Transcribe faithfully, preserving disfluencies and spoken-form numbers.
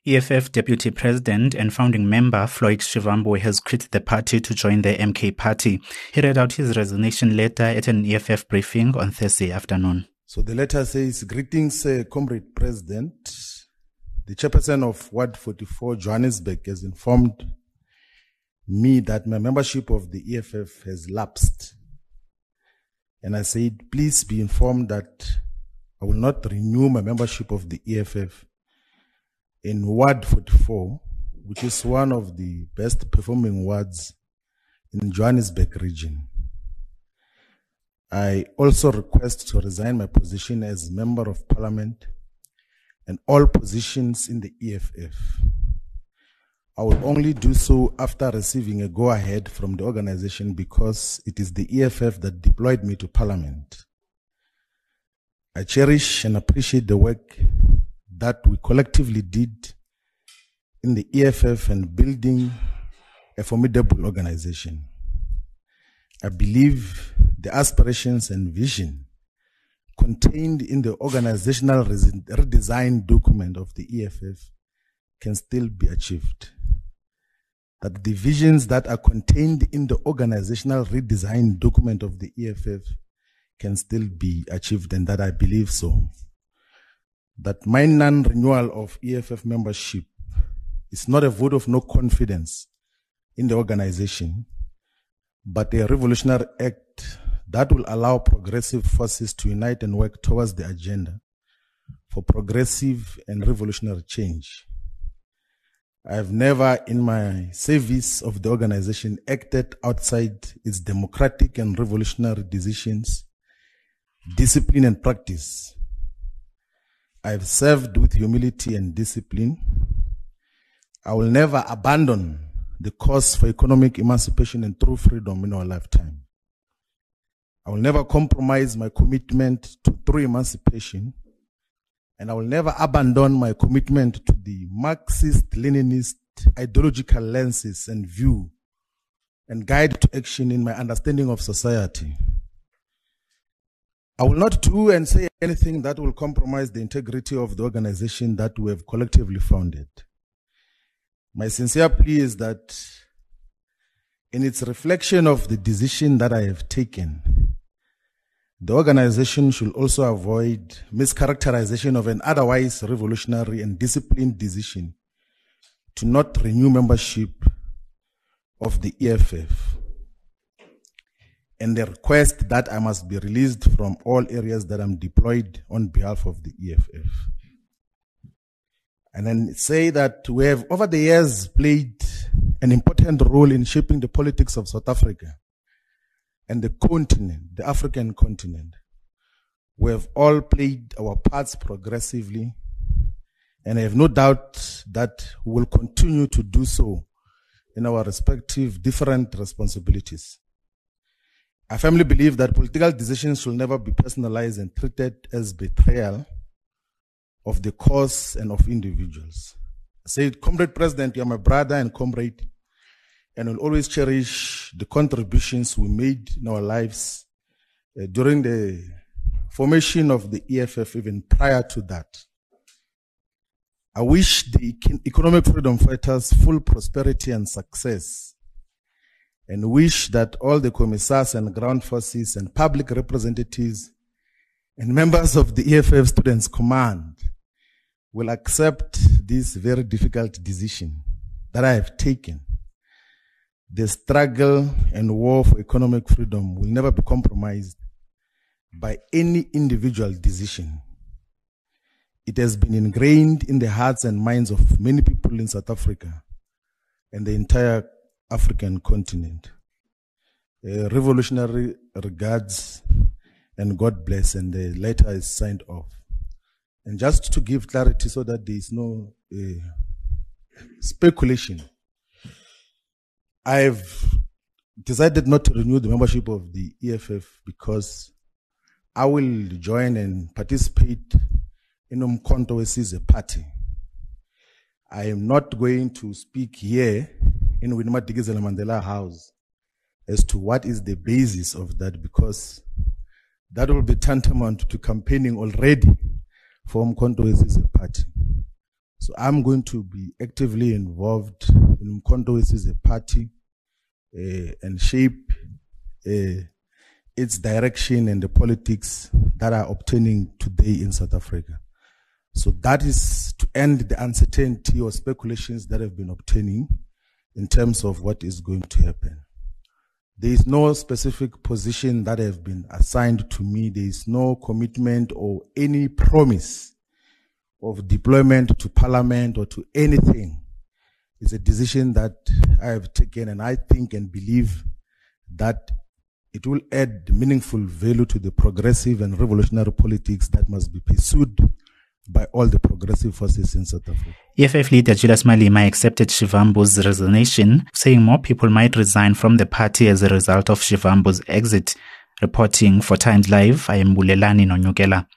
E F F Deputy President and founding member Floyd Shivambu has quit the party to join the M K party. He read out his resignation letter at an E F F briefing on Thursday afternoon. So the letter says, "Greetings, uh, Comrade President. The chairperson of Ward forty-four, Johannesburg, has informed me that my membership of the E F F has lapsed. And I said, please be informed that I will not renew my membership of the E F F in Ward forty-four, which is one of the best performing wards in Johannesburg region. I also request to resign my position as Member of Parliament and all positions in the E F F. I will only do so after receiving a go-ahead from the organization because it is the E F F that deployed me to Parliament. I cherish and appreciate the work that we collectively did in the E F F and building a formidable organization. I believe the aspirations and vision contained in the organizational redesign document of the E F F can still be achieved. That the visions that are contained in the organizational redesign document of the E F F can still be achieved, and that I believe so. That my non-renewal of E F F membership is not a vote of no confidence in the organization, but a revolutionary act that will allow progressive forces to unite and work towards the agenda for progressive and revolutionary change. I have never in my service of the organization acted outside its democratic and revolutionary decisions, discipline and practice. I have served with humility and discipline. I will never abandon the cause for economic emancipation and true freedom in our lifetime. I will never compromise my commitment to true emancipation, and I will never abandon my commitment to the Marxist-Leninist ideological lenses and view and guide to action in my understanding of society. I will not do and say anything that will compromise the integrity of the organization that we have collectively founded. My sincere plea is that in its reflection of the decision that I have taken, the organization should also avoid mischaracterization of an otherwise revolutionary and disciplined decision to not renew membership of the E F F, and the request that I must be released from all areas that I'm deployed on behalf of the E F F. And then say that we have over the years played an important role in shaping the politics of South Africa and the continent, the African continent. We have all played our parts progressively, and I have no doubt that we will continue to do so in our respective different responsibilities. I firmly believe that political decisions should never be personalized and treated as betrayal of the cause and of individuals. I said, Comrade President, you are my brother and comrade, and will always cherish the contributions we made in our lives uh, during the formation of the E F F, even prior to that. I wish the economic freedom fighters full prosperity and success, and wish that all the commissars and ground forces and public representatives and members of the E F F Students' Command will accept this very difficult decision that I have taken. The struggle and war for economic freedom will never be compromised by any individual decision. It has been ingrained in the hearts and minds of many people in South Africa and the entire African continent. Uh, revolutionary regards and God bless, and the letter is signed off. And just to give clarity so that there is no uh, speculation, I've decided not to renew the membership of the E F F because I will join and participate in Umkhonto weSizwe party. I am not going to speak here in Winnie Madikizela Mandela House as to what is the basis of that, because that will be tantamount to campaigning already for Umkhonto weSizwe party. So I'm going to be actively involved in Umkhonto as a party uh, and shape uh, its direction and the politics that are obtaining today in South Africa. So that is to end the uncertainty or speculations that have been obtaining in terms of what is going to happen. There is no specific position that have been assigned to me. There is no commitment or any promise of deployment to parliament or to anything. It's a decision that I have taken, and I think and believe that it will add meaningful value to the progressive and revolutionary politics that must be pursued by all the progressive forces in South Africa. E F F leader Julius Malema accepted Shivambu's resignation, saying more people might resign from the party as a result of Shivambu's exit. Reporting for Times Live, I am Bulelani Nonyukela.